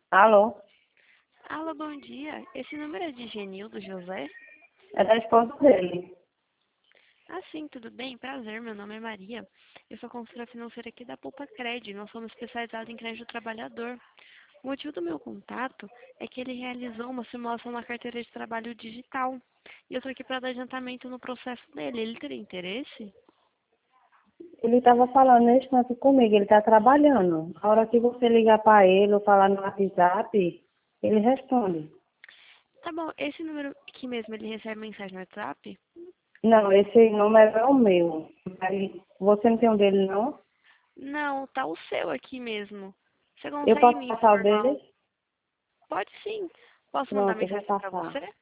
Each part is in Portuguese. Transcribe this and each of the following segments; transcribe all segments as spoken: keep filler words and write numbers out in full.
Alô? Alô, bom dia. Esse número é de Genildo José? É da esposa dele. Ah, sim, tudo bem? Prazer, meu nome é Maria. Eu sou consultora financeira aqui da Poupa Cred. Nós somos especializados em crédito do trabalhador. O motivo do meu contato é que ele realizou uma simulação na carteira de trabalho digital. E eu estou aqui para dar adiantamento no processo dele. Ele teria interesse? Ele estava falando nesse instante comigo, ele está trabalhando. A hora que você ligar para ele ou falar no WhatsApp, ele responde. Tá bom, esse número aqui mesmo, ele recebe mensagem no WhatsApp? Não, esse número é o meu. Aí, você não tem um dele, não? Não, tá o seu aqui mesmo. Você Eu consegue posso me passar o informar? dele? o- Pode sim. Posso mandar Pronto, eu vou mensagem para passar. você?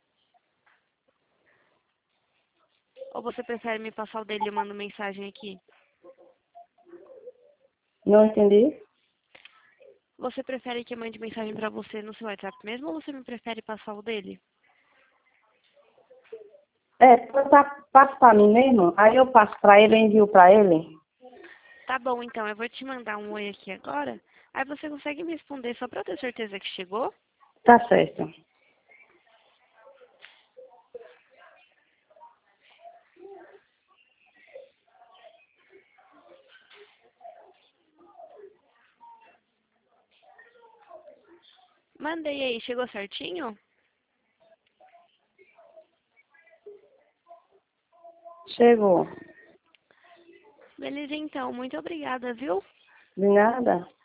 Ou você prefere me passar o dele e eu mando mensagem aqui? Não entendi? Você prefere que eu mande mensagem pra você no seu WhatsApp mesmo ou você me prefere passar o dele? É, passa para mim mesmo, aí eu passo para ele, envio para ele. Tá bom, então, eu vou te mandar um oi aqui agora. Aí você consegue me responder só pra eu ter certeza que chegou? Tá certo. Mandei aí, chegou certinho? Chegou. Beleza, então, muito obrigada, viu? De nada?